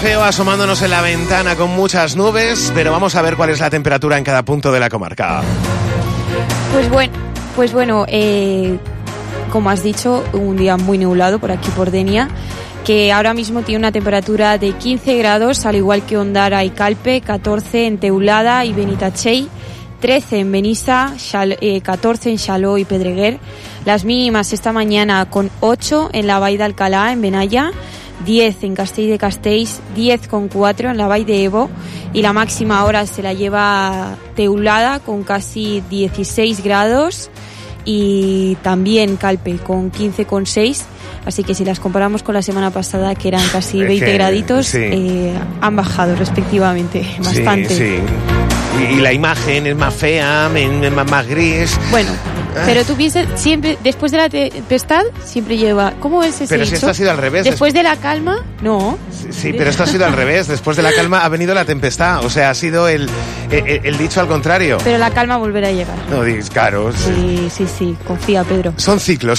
feo asomándonos en la ventana con muchas nubes, pero vamos a ver cuál es la temperatura en cada punto de la comarca. Pues bueno, como has dicho, un día muy nublado por aquí por Denia, que ahora mismo tiene una temperatura de 15 grados, al igual que Ondara y Calpe, 14 en Teulada y Benitachell, 13 en Benissa, 14 en Xaló y Pedreguer. Las mínimas esta mañana con 8 en la Vall d'Alcalá, en Benalla, 10 en Castell de Castells, 10,4 en la Vall de Ebo, y la máxima ahora se la lleva Teulada con casi 16 grados y también Calpe con 15,6. Así que si las comparamos con la semana pasada, que eran casi 20 graditos, sí, han bajado respectivamente bastante. Sí. Y la imagen es más fea, más gris. Bueno, pero tú piensas, siempre, después de la tempestad, siempre lleva... ¿Cómo es ese Pero dicho? si esto ha sido al revés. Después de la calma, no. Sí, pero esto ha sido al revés. Después de la calma ha venido la tempestad. O sea, ha sido el dicho al contrario. Pero la calma volverá a llegar. No digas, claro. Sí, confía, Pedro. Son ciclos.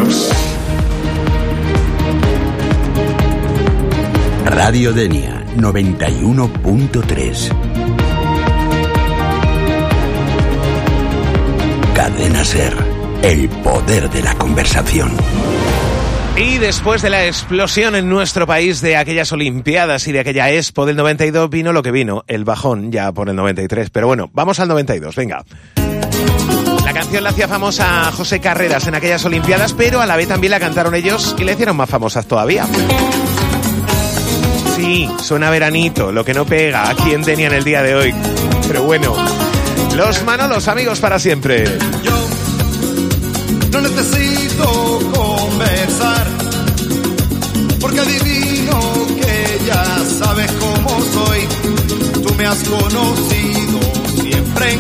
Radio Denia 91.3. Cadena Ser, el poder de la conversación. Y después de la explosión en nuestro país de aquellas Olimpiadas y de aquella Expo del 92 vino lo que vino, el bajón ya por el 93. Pero bueno, vamos al 92, venga. La canción la hacía famosa José Carreras en aquellas Olimpiadas, pero a la vez también la cantaron ellos y la hicieron más famosas todavía. Sí, suena veranito, lo que no pega aquí en Denia en el día de hoy. Pero bueno, los Manolos, amigos para siempre. Yo no necesito conversar, porque adivino que ya sabes cómo soy. Tú me has conocido siempre.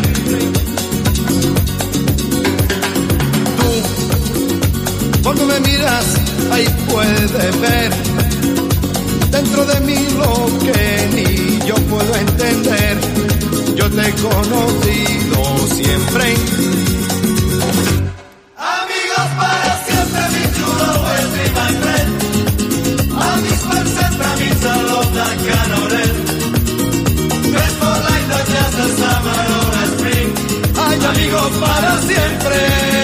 Tú, cuando me miras, ahí puedes ver dentro de mí lo que ni yo puedo entender. Yo te he conocido siempre. Amigos para siempre, mi chulo will be my friend. Amics per sempre, amics a l'Ota Canorel. Dress for life, not just a summer or a spring. Ay, amigos para siempre.